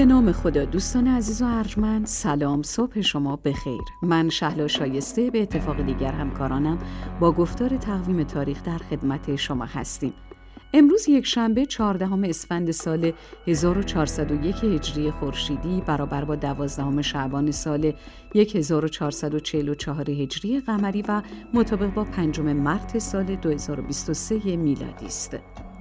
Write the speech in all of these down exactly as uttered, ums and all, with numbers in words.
به نام خدا. دوستان عزیز و ارجمند، سلام، صبح شما بخیر. من شهلا شایسته به اتفاق دیگر همکارانم با گفتار تقویم تاریخ در خدمت شما هستیم. امروز یک شنبه چهاردهم اسفند سال هزار و چهارصد و یک هجری خورشیدی برابر با دوازدهم شعبان سال هزار و چهارصد و چهل و چهار هجری قمری و مطابق با پنجم مارس سال دو هزار و بیست و سه میلادی است.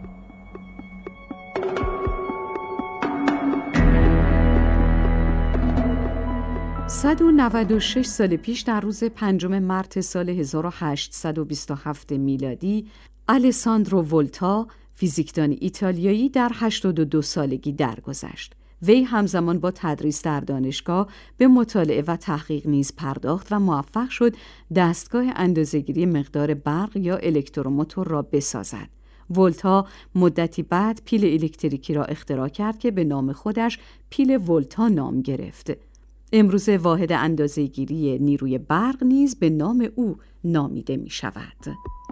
صد و نود و شش سال پیش در روز پنجم مارس سال هزار و هشتصد و بیست و هفت میلادی، آلساندرو ولتا، فیزیکدان ایتالیایی، در هشتاد و دو سالگی درگذشت. وی همزمان با تدریس در دانشگاه به مطالعه و تحقیق نیز پرداخت و موفق شد دستگاه اندازه‌گیری مقدار برق یا الکتروموتور را بسازد. ولتا مدتی بعد پیل الکتریکی را اختراع کرد که به نام خودش پیل ولتا نام گرفت. امروز واحد اندازه‌گیری نیروی برق نیز به نام او نامیده می شود.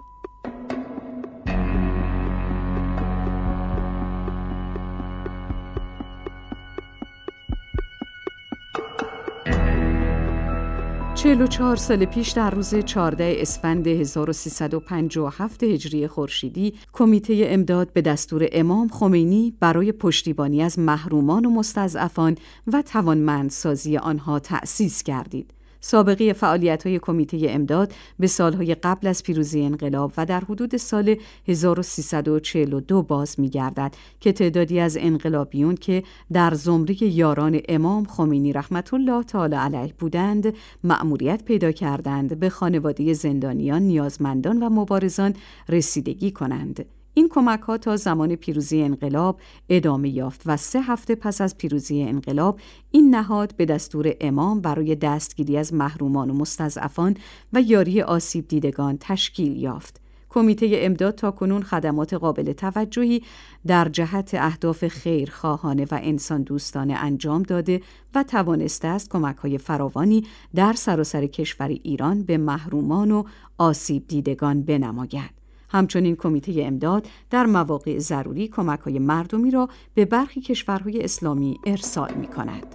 چهل و چهار سال پیش در روز چهاردهم اسفند هزار و سیصد و پنجاه و هفت هجری خورشیدی، کمیته امداد به دستور امام خمینی برای پشتیبانی از محرومان و مستضعفان و توانمندسازی آنها تأسیس گردید. سابقه فعالیت‌های کمیته امداد به سالهای قبل از پیروزی انقلاب و در حدود سال هزار و سیصد و چهل و دو باز می‌گردد که تعدادی از انقلابیون که در زمره یاران امام خمینی رحمت الله تعالی علیه بودند، مأموریت پیدا کردند به خانواده زندانیان، نیازمندان و مبارزان رسیدگی کنند. این کمک‌ها تا زمان پیروزی انقلاب ادامه یافت و سه هفته پس از پیروزی انقلاب این نهاد به دستور امام برای دستگیری از محرومان و مستضعفان و یاری آسیب دیدگان تشکیل یافت. کمیته امداد تاکنون خدمات قابل توجهی در جهت اهداف خیرخواهانه و انسان دوستانه انجام داده و توانسته است کمک‌های فراوانی در سراسر کشور ایران به محرومان و آسیب دیدگان بنماید. همچنین کمیته امداد در مواقع ضروری کمک‌های مردمی را به برخی کشورهای اسلامی ارسال می‌کند.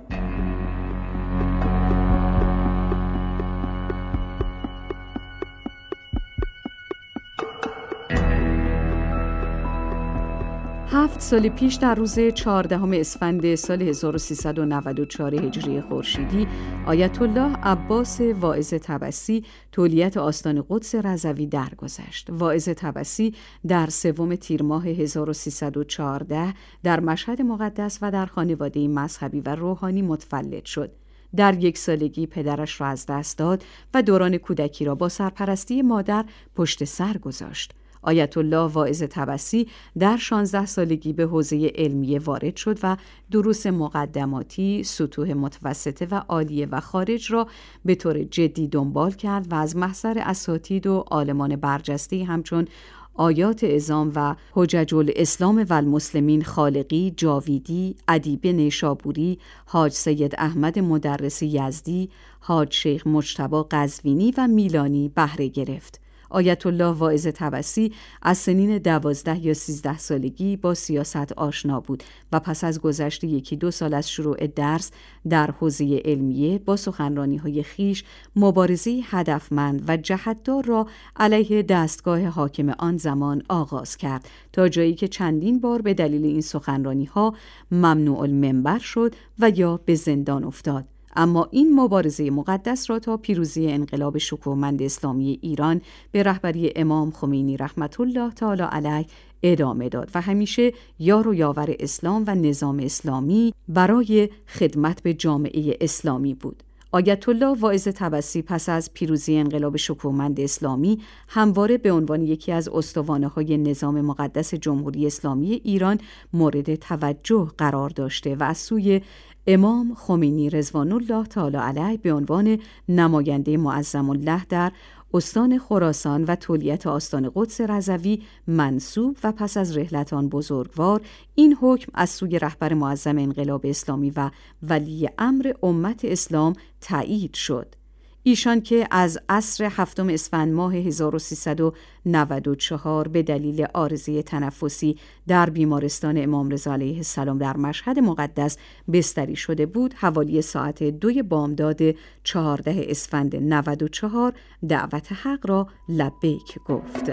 هفت سال پیش در روز چهاردهم اسفند سال هزار و سیصد و نود و چهار هجری خورشیدی، آیت الله عباس واعظ طبسی تولیت آستان قدس رضوی درگذشت. واعظ طبسی در سوم تیر ماه هزار و سیصد و چهارده در مشهد مقدس و در خانواده مذهبی و روحانی متولد شد. در یک سالگی پدرش را از دست داد و دوران کودکی را با سرپرستی مادر پشت سر گذاشت. آیت الله واعظ طبسی در شانزده سالگی به حوزه علمیه وارد شد و دروس مقدماتی، سطوح متوسطه و عالیه و خارج را به طور جدی دنبال کرد و از محضر اساتید و عالمان برجسته همچون آیات اعظام و حجج الاسلام و المسلمین خالقی، جاویدی، ادیب نیشابوری، حاج سید احمد مدرس یزدی، حاج شیخ مجتبی قزوینی و میلانی بهره گرفت. آیت الله واعظ طبسی از سنین دوازده یا سیزده سالگی با سیاست آشنا بود و پس از گذشت یکی دو سال از شروع درس در حوزه علمیه با سخنرانی‌های خیش مبارزه هدفمند و جهتدار را علیه دستگاه حاکم آن زمان آغاز کرد تا جایی که چندین بار به دلیل این سخنرانی‌ها ممنوع المنبر شد و یا به زندان افتاد. اما این مبارزه مقدس را تا پیروزی انقلاب شکوهمند اسلامی ایران به رهبری امام خمینی رحمت الله تعالی علیه ادامه داد و همیشه یار و یاور اسلام و نظام اسلامی برای خدمت به جامعه اسلامی بود. آیت الله واعظ طبسی پس از پیروزی انقلاب شکوهمند اسلامی همواره به عنوان یکی از استوانه‌های نظام مقدس جمهوری اسلامی ایران مورد توجه قرار داشته و از سوی امام خمینی رضوان الله تعالی علیه به عنوان نماینده معظم الله در استان خراسان و تولیت آستان قدس رضوی منصوب و پس از رحلت آن بزرگوار این حکم از سوی رهبر معظم انقلاب اسلامی و ولی امر امت اسلام تایید شد. ایشان که از عصر هفتم اسفند ماه هزار و سیصد و نود و چهار به دلیل عارضه تنفسی در بیمارستان امام رضا علیه السلام در مشهد مقدس بستری شده بود، حوالی ساعت دوی بامداد چهارده اسفند نود و چهار دعوت حق را لبیک گفت.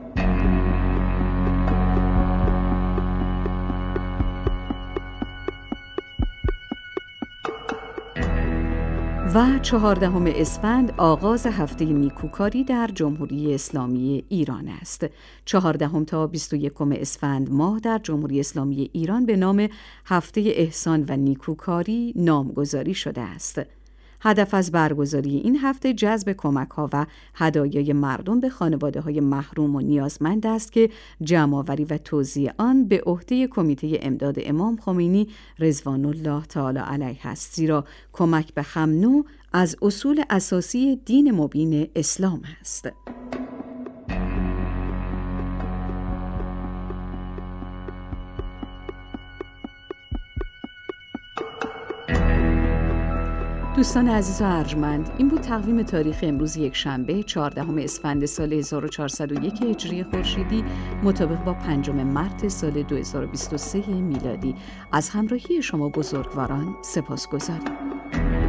و چهاردهم اسفند آغاز هفته نیکوکاری در جمهوری اسلامی ایران است. چهاردهم تا بیست و یکم اسفند ماه در جمهوری اسلامی ایران به نام هفته احسان و نیکوکاری نامگذاری شده است. هدف از برگزاری این هفته جذب کمک‌ها و هدایای مردم به خانواده‌های محروم و نیازمند است که جمع‌آوری و توزیع آن به عهده کمیته امداد امام خمینی رضوان الله تعالی علیه است، زیرا کمک به هم نوع از اصول اساسی دین مبین اسلام است. دوستان عزیز و ارجمند، این بود تقویم تاریخ امروز یک شنبه چهاردهم اسفند سال هزار و چهارصد و یک هجری خورشیدی مطابق با پنجم مارس سال دو هزار و بیست و سه میلادی. از همراهی شما بزرگواران سپاسگزاریم.